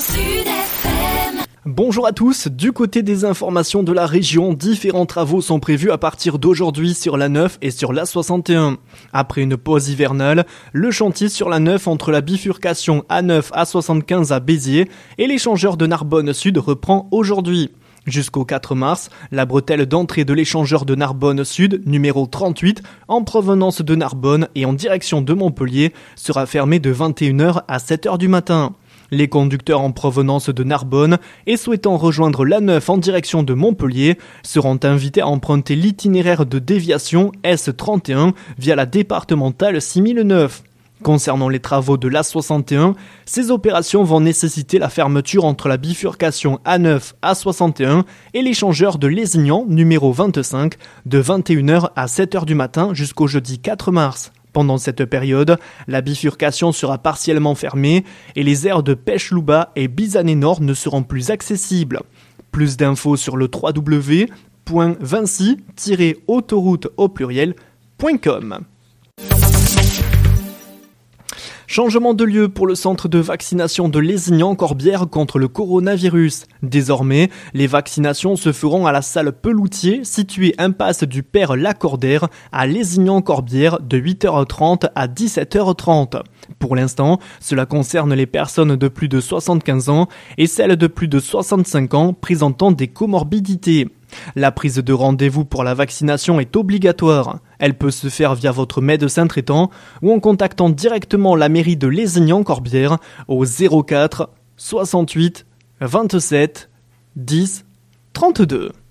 Sud FM. Bonjour à tous, du côté des informations de la région, différents travaux sont prévus à partir d'aujourd'hui sur la 9 et sur la 61. Après une pause hivernale, le chantier sur la 9 entre la bifurcation A9 A75 à Béziers et l'échangeur de Narbonne Sud reprend aujourd'hui. Jusqu'au 4 mars, la bretelle d'entrée de l'échangeur de Narbonne Sud, numéro 38, en provenance de Narbonne et en direction de Montpellier, sera fermée de 21h à 7h du matin. Les conducteurs en provenance de Narbonne et souhaitant rejoindre l'A9 en direction de Montpellier seront invités à emprunter l'itinéraire de déviation S31 via la départementale 6009. Concernant les travaux de l'A61, ces opérations vont nécessiter la fermeture entre la bifurcation A9 A61 et l'échangeur de Lézignan numéro 25 de 21h à 7h du matin jusqu'au jeudi 4 mars. Pendant cette période, la bifurcation sera partiellement fermée et les aires de Pêche-Louba et Bizané Nord ne seront plus accessibles. Plus d'infos sur le www.vinci-autoroute.com. Changement de lieu pour le centre de vaccination de Lézignan-Corbière contre le coronavirus. Désormais, les vaccinations se feront à la salle Peloutier, située impasse du Père Lacordaire, à Lézignan-Corbière, de 8h30 à 17h30. Pour l'instant, cela concerne les personnes de plus de 75 ans et celles de plus de 65 ans présentant des comorbidités. La prise de rendez-vous pour la vaccination est obligatoire. Elle peut se faire via votre médecin traitant ou en contactant directement la mairie de Lézignan-Corbière au 04 68 27 10 32.